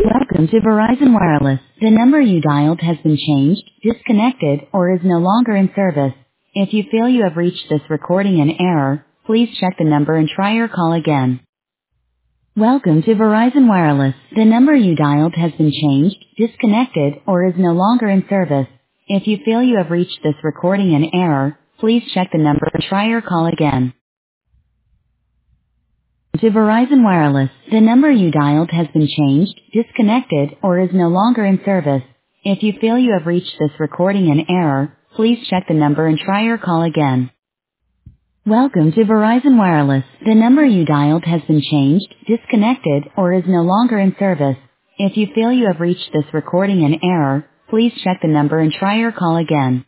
Welcome to Verizon Wireless. The number you dialed has been changed, disconnected, or is no longer in service. If you feel you have reached this recording in error, please check the number and try your call again. Welcome to Verizon Wireless. The number you dialed has been changed, disconnected, or is no longer in service. If you feel you have reached this recording in error, please check the number and try your call again. To Verizon Wireless, the number you dialed has been changed, disconnected, or is no longer in service. If you feel you have reached this recording in error, please check the number and try your call again. Welcome to Verizon Wireless. The number you dialed has been changed, disconnected, or is no longer in service. If you feel you have reached this recording in error, please check the number and try your call again.